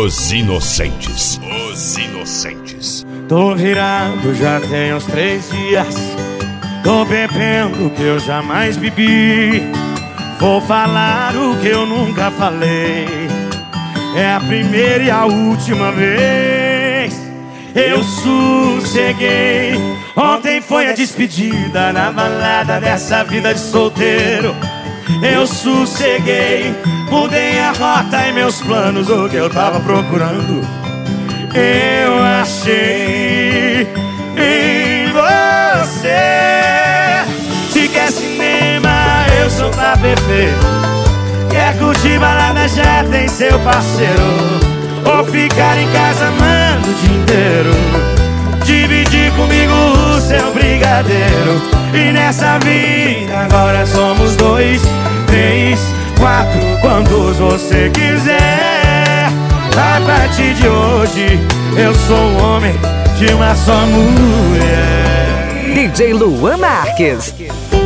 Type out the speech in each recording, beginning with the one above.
Os Inocentes. Os Inocentes. Tô virado, já tem uns 3 dias. Tô bebendo o que eu jamais bebi. Vou falar o que eu nunca falei. É a primeira e a última vez. Eu sosseguei. Ontem foi a despedida na balada dessa vida de solteiro. Eu sosseguei. Mudei a rota e meus planos, o que eu tava procurando eu achei em você. Se quer cinema, eu sou pra beber. Quer curtir balada, já tem seu parceiro. Ou ficar em casa amando o dia inteiro. Dividir comigo o seu brigadeiro. E nessa vida agora somos 2, 3, 4, quantos você quiser. A partir de hoje eu sou um homem de uma só mulher. DJ Luan Marques.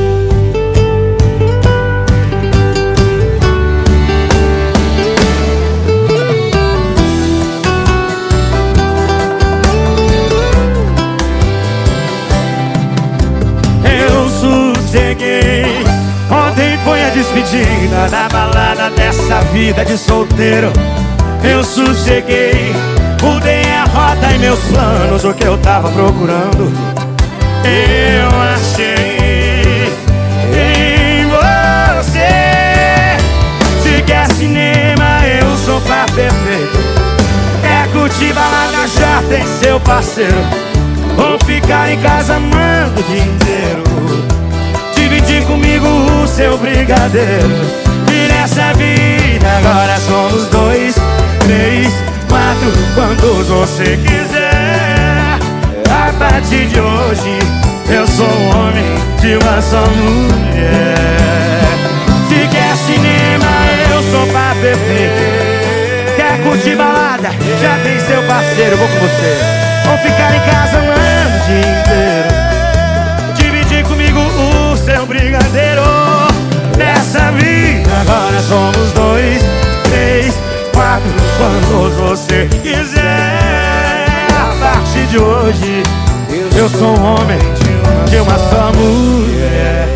Eu sosseguei. Ontem foi a despedida da balada dessa vida de solteiro. Eu sosseguei. Mudei a rota e meus planos, o que eu tava procurando eu achei em você. Se quer cinema, eu sou pra perfeito. Quer curtir balada, já tem seu parceiro. Ou ficar em casa amando o dia inteiro. Dividir comigo o seu brigadeiro. E nessa vida agora somos 2, 3, 4, quantos você quiser. A partir de hoje eu sou um homem de uma só mulher. Se quer cinema, eu sou pra perfeito. Quer curtir balada, já tem seu parceiro, vou com você. Ou ficar em casa amando o dia inteiro. Dividir comigo o seu brigadeiro. Nessa vida agora somos 2, 3, 4, quantos você quiser. A partir de hoje eu sou um homem de uma só mulher.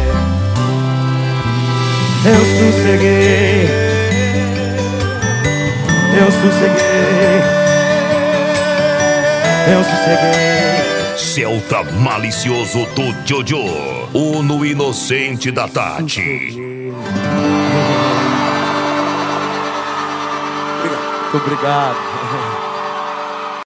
Eu sosseguei. Eu sosseguei. Eu sosseguei. Celta malicioso do Jojo. Uno inocente da Tati. Muito obrigado.